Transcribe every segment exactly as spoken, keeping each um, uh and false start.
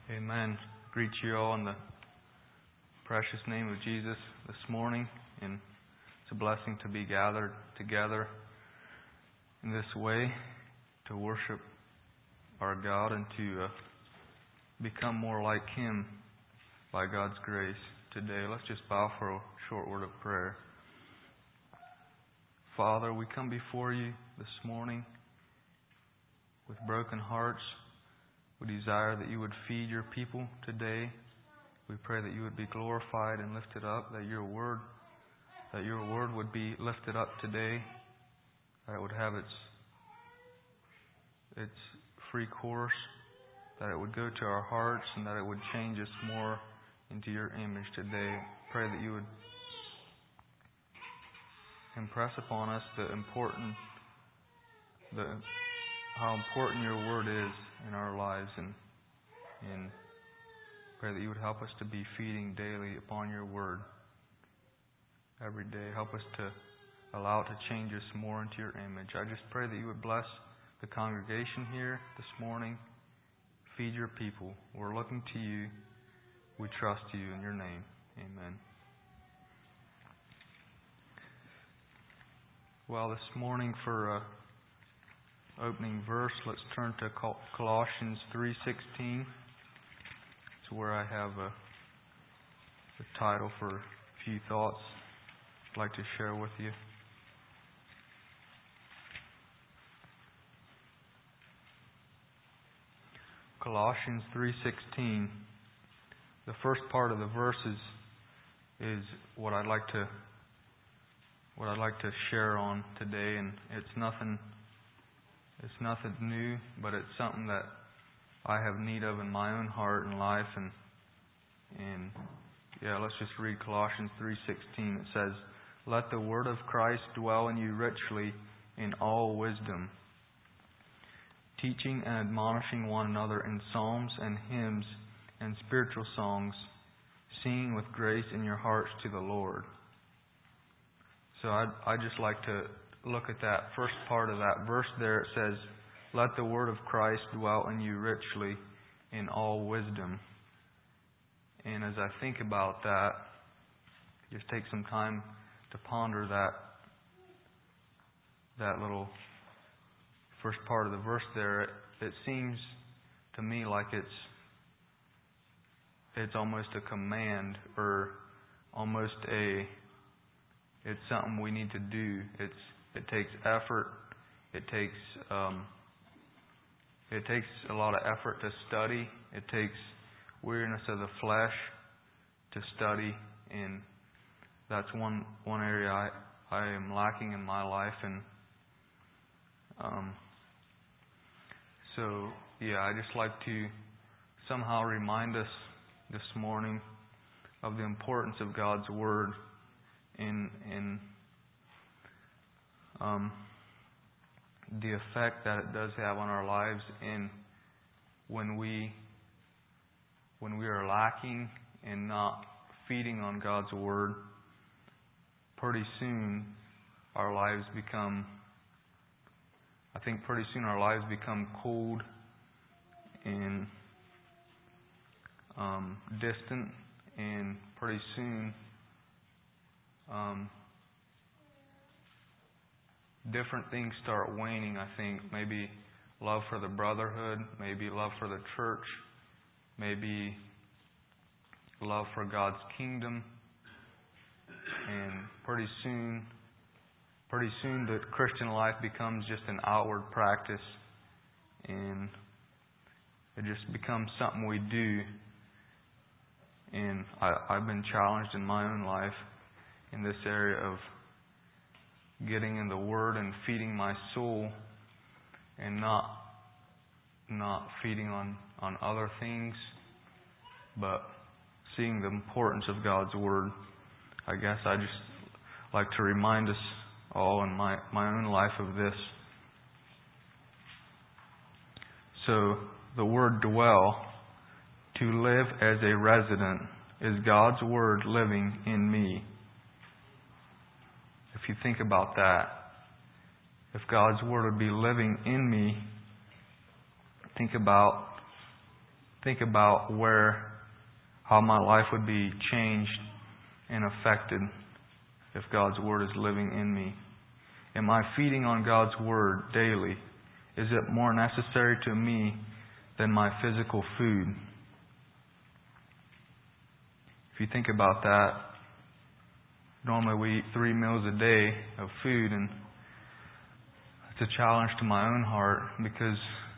Amen. Greet you all in the precious name of Jesus this morning. And it's a blessing to be gathered together in this way to worship our God and to uh, become more like Him by God's grace today. Let's just bow for a short word of prayer. Father, we come before you this morning with broken hearts. We desire that you would feed your people today. We pray that you would be glorified and lifted up, that your word, that your word would be lifted up today, that it would have its its free course, that it would go to our hearts, and that it would change us more into your image today. Pray that you would impress upon us the important, the how important your word is in our lives, and and pray that you would help us to be feeding daily upon your word every day. Help us to allow it to change us more into your image. I just pray that you would bless the congregation here this morning. Feed your people. We're looking to you. We trust you in your name. Amen. Well, this morning for uh, opening verse, let's turn to Colossians three sixteen. It's where I have a, a title for a few thoughts I'd like to share with you. Colossians three sixteen. The first part of the verse is, is what I'd like to what I'd like to share on today, and it's nothing It's nothing new, but it's something that I have need of in my own heart and life. And and yeah, let's just read Colossians three sixteen. It says, "Let the word of Christ dwell in you richly in all wisdom, teaching and admonishing one another in psalms and hymns and spiritual songs, singing with grace in your hearts to the Lord." So I'd, I'd just like to look at that first part of that verse there. It says, "Let the word of Christ dwell in you richly in all wisdom." And as I think about that, just take some time to ponder that that little first part of the verse there. It, it seems to me like it's it's almost a command, or almost a it's something we need to do. It's It takes effort. It takes um, it takes a lot of effort to study. It takes weariness of the flesh to study, and that's one one area I I am lacking in my life. And um, so yeah, I just like to somehow remind us this morning of the importance of God's word in in. Um, the effect that it does have on our lives, and when we when we are lacking and not feeding on God's word, pretty soon our lives become I think pretty soon our lives become cold and um, distant, and pretty soon um, different things start waning. I think maybe love for the brotherhood, maybe love for the church, maybe love for God's kingdom, and pretty soon, pretty soon the Christian life becomes just an outward practice, and it just becomes something we do. And I, I've been challenged in my own life in this area of getting in the Word and feeding my soul, and not not feeding on, on other things, but seeing the importance of God's Word. I guess I just like to remind us all in my, my own life of this. So the word dwell, to live as a resident, is God's Word living in me. If you think about that, if God's Word would be living in me, think about think about where, how my life would be changed and affected if God's Word is living in me. Am I feeding on God's Word daily? Is it more necessary to me than my physical food? If you think about that, normally we eat three meals a day of food, and it's a challenge to my own heart because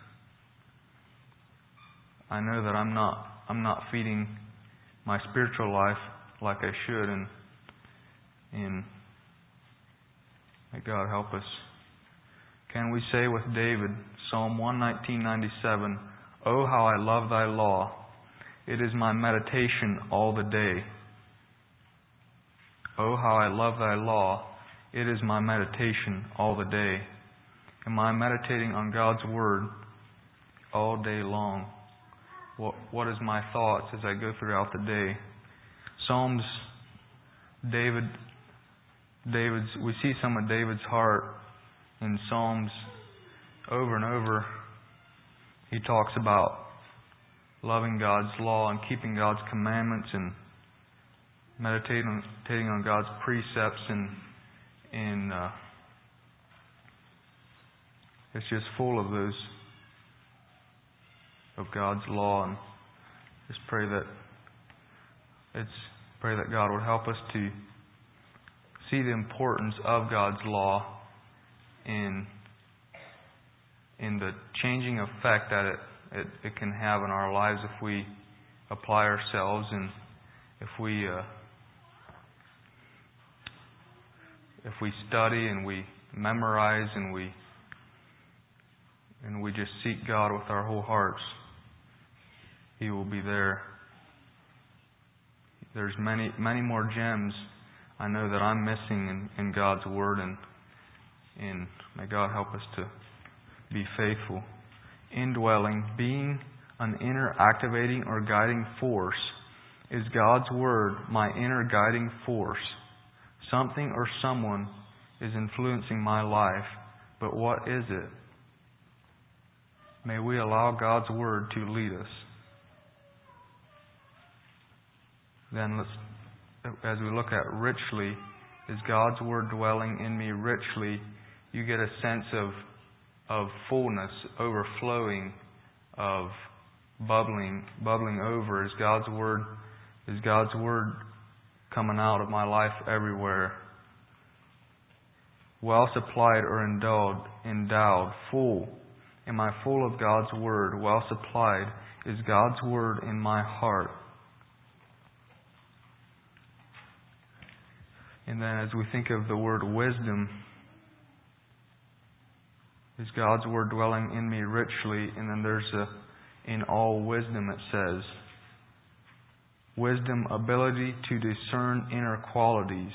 I know that I'm not I'm not feeding my spiritual life like I should, and and may God help us. Can we say with David, Psalm one nineteen ninety-seven, "Oh, how I love thy law. It is my meditation all the day." Oh, how I love thy law. It is my meditation all the day. Am I meditating on God's Word all day long? What, what is my thoughts as I go throughout the day? Psalms, David, David's, we see some of David's heart in Psalms over and over. He talks about loving God's law and keeping God's commandments and meditating, meditating on God's precepts, and and uh, it's just full of those, of God's law. And just pray that it's pray that God would help us to see the importance of God's law in in the changing effect that it, it, it can have in our lives if we apply ourselves, and if we uh, if we study and we memorize and we and we just seek God with our whole hearts. He will be there. There's many many more gems I know that I'm missing in, in God's Word, and and may God help us to be faithful. Indwelling, being an inner activating or guiding force. Is God's Word my inner guiding force? Something or someone is influencing my life, but what is it? May we allow God's Word to lead us. Then let's, as we look at richly, is God's Word dwelling in me richly? You get a sense of of fullness, overflowing, of bubbling, bubbling over. Is God's Word, is God's Word coming out of my life everywhere? Well supplied or endowed, endowed, full. Am I full of God's Word? Well supplied. Is God's Word in my heart? And then as we think of the word wisdom, is God's Word dwelling in me richly? And then there's a, in all wisdom it says. Wisdom, ability to discern inner qualities.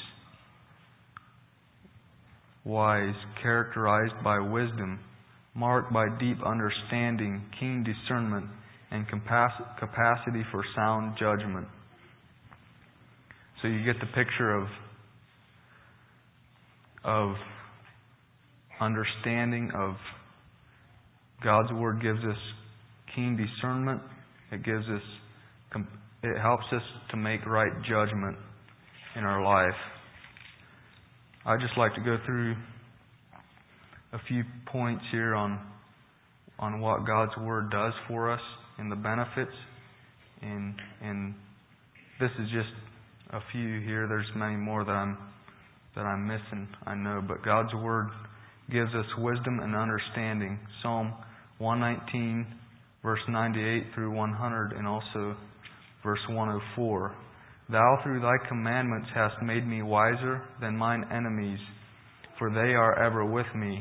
Wise, characterized by wisdom, marked by deep understanding, keen discernment, and capacity for sound judgment. So you get the picture of of understanding of God's Word gives us keen discernment. It gives us, it helps us to make right judgment in our life. I'd just like to go through a few points here on on what God's Word does for us and the benefits. And and this is just a few here. There's many more that I'm that I'm missing, I know, but God's Word gives us wisdom and understanding. Psalm one nineteen, verse ninety-eight through one hundred, and also verse one oh four. Thou through thy commandments hast made me wiser than mine enemies, for they are ever with me.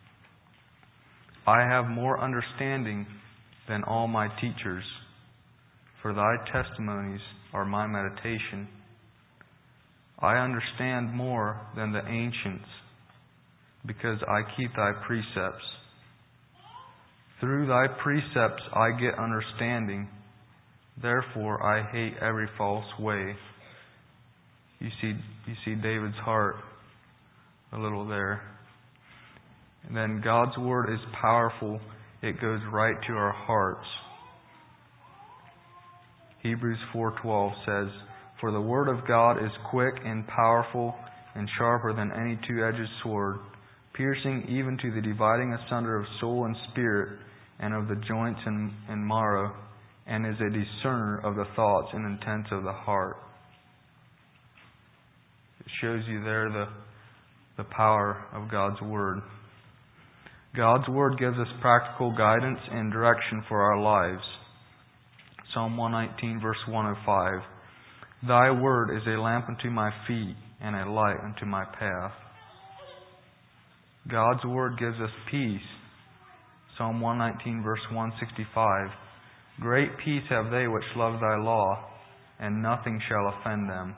I have more understanding than all my teachers, for thy testimonies are my meditation. I understand more than the ancients, because I keep thy precepts. Through thy precepts I get understanding, therefore I hate every false way. You see, you see David's heart a little there. And then God's Word is powerful. It goes right to our hearts. Hebrews four twelve says, "For the word of God is quick and powerful and sharper than any two-edged sword, piercing even to the dividing asunder of soul and spirit, and of the joints and, and marrow, and is a discerner of the thoughts and intents of the heart." It shows you there the, the power of God's Word. God's Word gives us practical guidance and direction for our lives. Psalm one nineteen, verse one oh five. "Thy Word is a lamp unto my feet, and a light unto my path." God's Word gives us peace. Psalm one nineteen, verse one sixty-five. "Great peace have they which love thy law, and nothing shall offend them."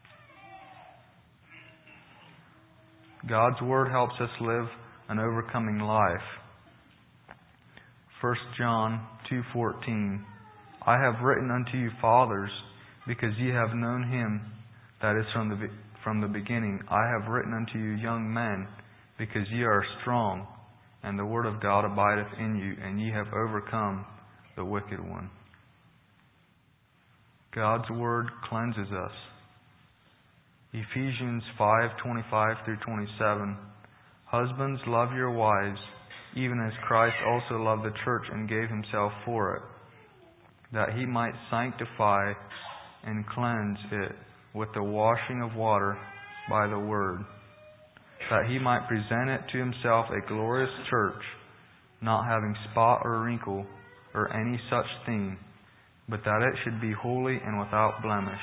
God's Word helps us live an overcoming life. First John two fourteen. "I have written unto you, fathers, because ye have known Him that is from the from the beginning. I have written unto you, young men, because ye are strong, and the word of God abideth in you, and ye have overcome the wicked one." God's Word cleanses us. Ephesians five twenty-five through twenty-seven. "Husbands, love your wives, even as Christ also loved the church and gave Himself for it, that He might sanctify and cleanse it with the washing of water by the Word, that He might present it to Himself a glorious church, not having spot or wrinkle or any such thing, but that it should be holy and without blemish."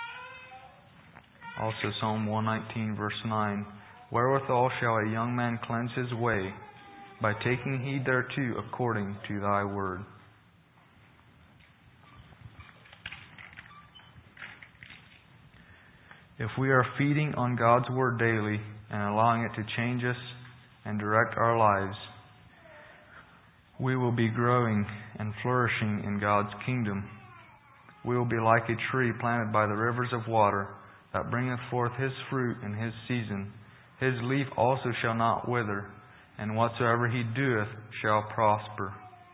Also Psalm one nineteen, verse nine. "Wherewithal shall a young man cleanse his way? By taking heed thereto according to thy word." If we are feeding on God's Word daily and allowing it to change us and direct our lives, we will be growing and flourishing in God's kingdom. We will be like a tree planted by the rivers of water, that bringeth forth his fruit in his season. His leaf also shall not wither, and whatsoever he doeth shall prosper.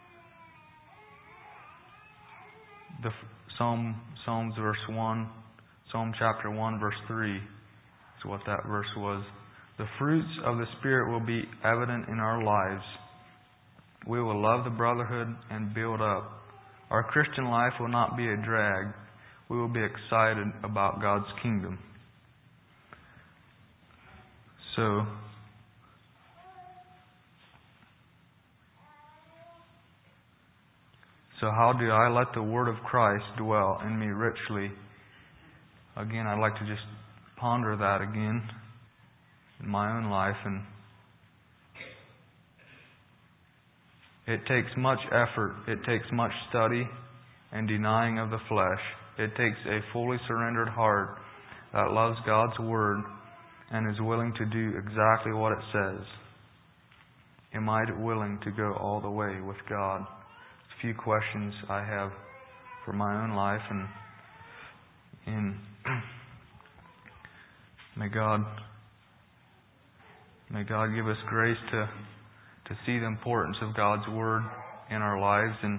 The Psalm, Psalms verse one, Psalm chapter one, verse three is what that verse was. "The fruits of the Spirit will be evident in our lives. We will love the brotherhood and build up. Our Christian life will not be a drag. We will be excited about God's kingdom." So, so how do I let the Word of Christ dwell in me richly? Again, I'd like to just ponder that again in my own life. And it takes much effort. It takes much study and denying of the flesh. It takes a fully surrendered heart that loves God's Word and is willing to do exactly what it says. Am I willing to go all the way with God? A few questions I have for my own life, and in may God may God give us grace to to see the importance of God's Word in our lives. And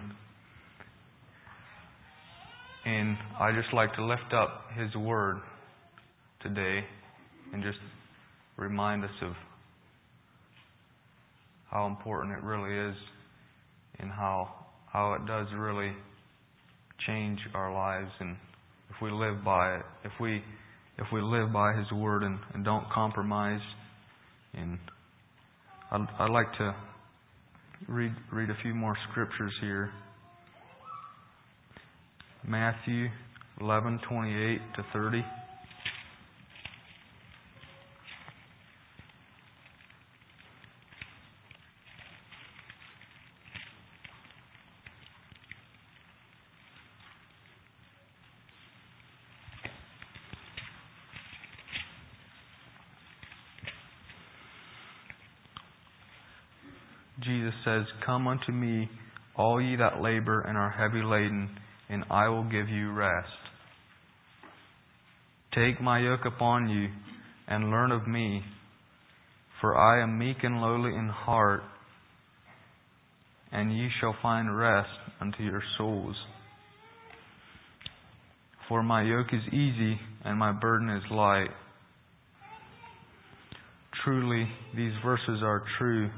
And I just like to lift up His Word today and just remind us of how important it really is, and how how it does really change our lives. And if we live by it, if we if we live by His Word and, and don't compromise. And I'd, I'd like to read read a few more scriptures here. Matthew eleven twenty-eight to thirty. Jesus says, "Come unto me, all ye that labor and are heavy laden, and I will give you rest. Take my yoke upon you, and learn of me, for I am meek and lowly in heart, and ye shall find rest unto your souls." For my yoke is easy and my burden is light. Truly, these verses are true.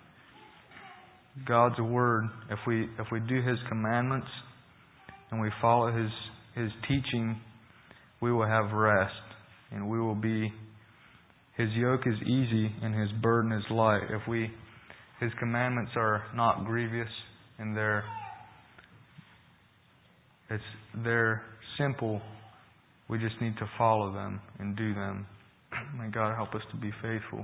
God's Word, if we if we do His commandments and we follow His His teaching, we will have rest, and we will be. His yoke is easy and His burden is light. If we, His commandments are not grievous and they're it's they're simple. We just need to follow them and do them. May God help us to be faithful.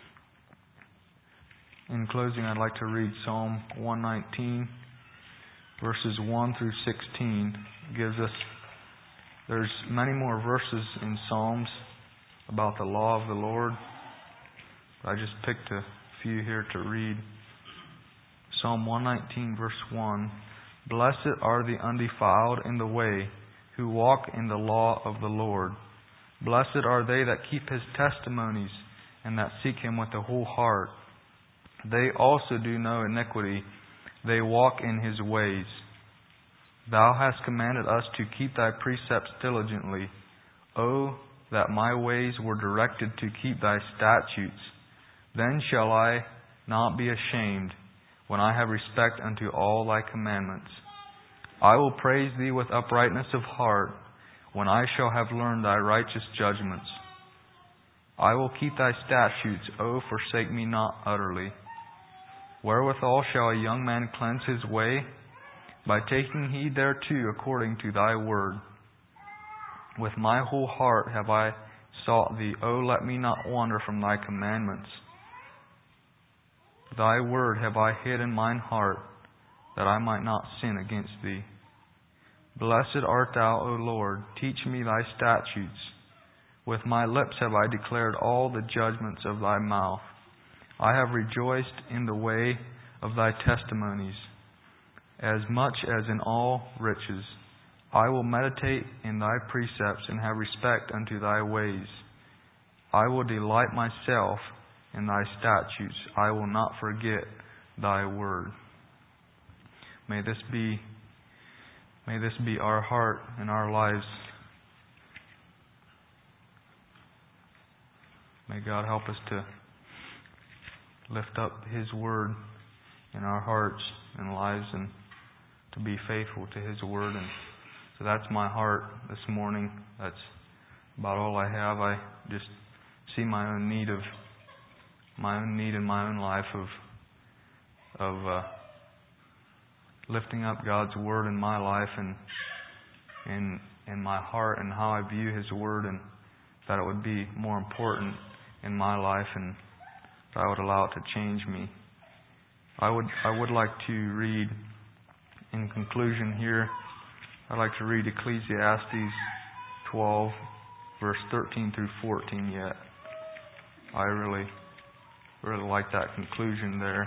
In closing, I'd like to read Psalm one nineteen, verses one through sixteen. It gives us, there's many more verses in Psalms about the law of the Lord. I just picked a few here to read. Psalm one nineteen, verse one. Blessed are the undefiled in the way, who walk in the law of the Lord. Blessed are they that keep His testimonies, and that seek Him with the whole heart. They also do no iniquity. They walk in His ways. Thou hast commanded us to keep Thy precepts diligently. O, that my ways were directed to keep Thy statutes. Then shall I not be ashamed, when I have respect unto all Thy commandments. I will praise Thee with uprightness of heart, when I shall have learned Thy righteous judgments. I will keep Thy statutes, O forsake me not utterly. Wherewithal shall a young man cleanse his way? By taking heed thereto according to Thy word. With my whole heart have I sought Thee. O let me not wander from Thy commandments. Thy word have I hid in mine heart, that I might not sin against Thee. Blessed art Thou, O Lord. Teach me Thy statutes. With my lips have I declared all the judgments of Thy mouth. I have rejoiced in the way of Thy testimonies, as much as in all riches. I will meditate in Thy precepts and have respect unto Thy ways. I will delight myself in Thy statutes. I will not forget Thy word. May this be, may this be our heart and our lives. May God help us to lift up His word in our hearts and lives, and to be faithful to His word. And so that's my heart this morning. That's about all I have. I just see my own need of my own need in my own life of of uh, lifting up God's word in my life and in in my heart, and how I view His word, and that it would be more important in my life, and that I would allow it to change me. I would I would like to read, in conclusion here, I'd like to read Ecclesiastes twelve, verse thirteen through fourteen yet. I really, really like that conclusion there.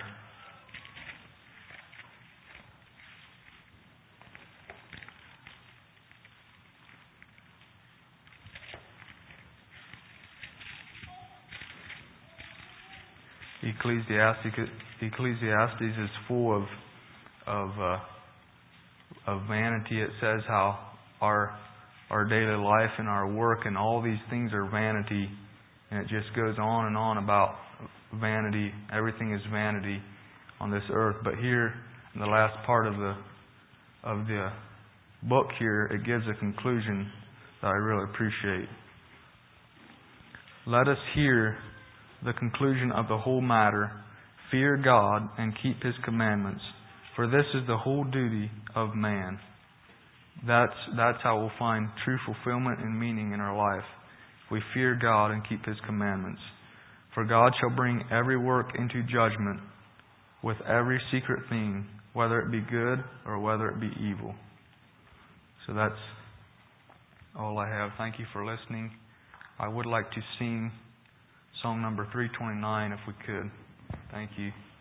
Ecclesiastes, Ecclesiastes is full of of uh, of vanity. It says how our our daily life and our work and all these things are vanity, and it just goes on and on about vanity. Everything is vanity on this earth. But here, in the last part of the of the book here, it gives a conclusion that I really appreciate. Let us hear the conclusion of the whole matter. Fear God and keep His commandments, for this is the whole duty of man. That's that's how we'll find true fulfillment and meaning in our life. We fear God and keep His commandments. For God shall bring every work into judgment with every secret thing, whether it be good or whether it be evil. So that's all I have. Thank you for listening. I would like to sing song number three twenty-nine if we could. Thank you.